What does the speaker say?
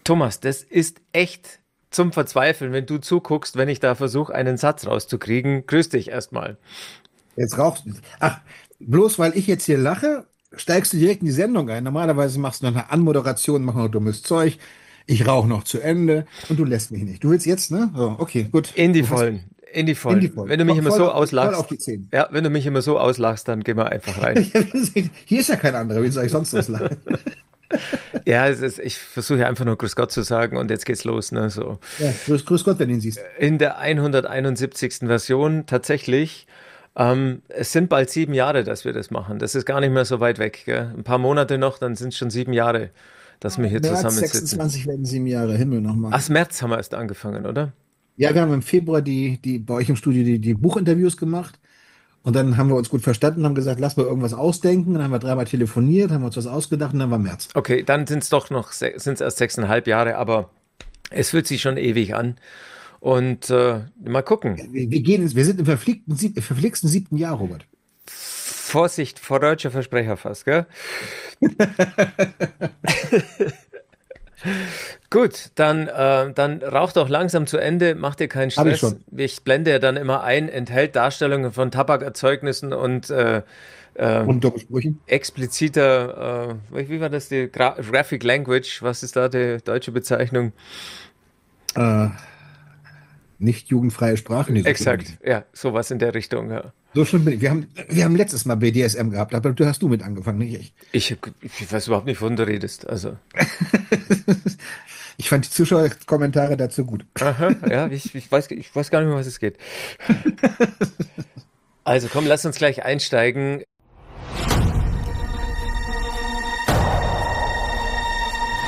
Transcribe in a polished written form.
Thomas, das ist echt zum Verzweifeln, wenn du zuguckst, wenn ich da versuche, einen Satz rauszukriegen. Grüß dich erstmal. Jetzt rauchst du. Ach, bloß weil ich jetzt hier lache, steigst du direkt in die Sendung ein. Normalerweise machst du noch eine Anmoderation, mach noch dummes Zeug. Ich rauche noch zu Ende und du lässt mich nicht. Du willst jetzt, ne? So, okay, gut. In die Du hast Vollen, in die in die Vollen. Vollen. Wenn du mich immer so Voll auf auslachst, die Zähne. ja, wenn du mich immer so auslachst, dann gehen wir einfach rein. Hier ist ja kein anderer. Wie soll ich sonst was lachen? Ja, ich versuche ja einfach nur Grüß Gott zu sagen und jetzt geht's los, ne, so. Ja, grüß Gott, wenn du ihn siehst. In der 171. Version tatsächlich. Es sind bald 7 Jahre, dass wir das machen. Das ist gar nicht mehr so weit weg, gell? Ein paar Monate noch, dann sind es schon 7 Jahre, dass wir hier März zusammensitzen. 26 werden 7 Jahre. Himmel nochmal. Ach, März haben wir erst angefangen, oder? Ja, wir haben im Februar die bei euch im Studio die Buchinterviews gemacht. Und dann haben wir uns gut verstanden, haben gesagt, lass mal irgendwas ausdenken. Dann haben wir dreimal telefoniert, haben uns was ausgedacht und dann war März. Okay, dann sind es doch noch, sind es erst 6,5 Jahre, aber es fühlt sich schon ewig an. Und mal gucken. Wir sind im verflixten 7. Jahr, Robert. Vorsicht vor deutscher Versprecher fast, gell? Gut, dann rauch doch langsam zu Ende, mach dir keinen Habe ich Stress. schon. Ich blende ja dann immer ein, enthält Darstellungen von Tabakerzeugnissen und Und Doppelsprüchen. expliziter, wie war das, die Graphic Language, was ist da die deutsche Bezeichnung? Äh, Nicht jugendfreie Sprache. Nee, so schlimm bin ich Exakt, nicht. ja, sowas in der Richtung, ja. So schlimm bin ich. Wir haben letztes Mal BDSM gehabt, aber du hast du mit angefangen, nicht ich. Ich weiß überhaupt nicht, wovon du redest, also. Ich fand die Zuschauerkommentare dazu gut. Aha, ja, ich weiß gar nicht mehr, was es geht. Also komm, lass uns gleich einsteigen.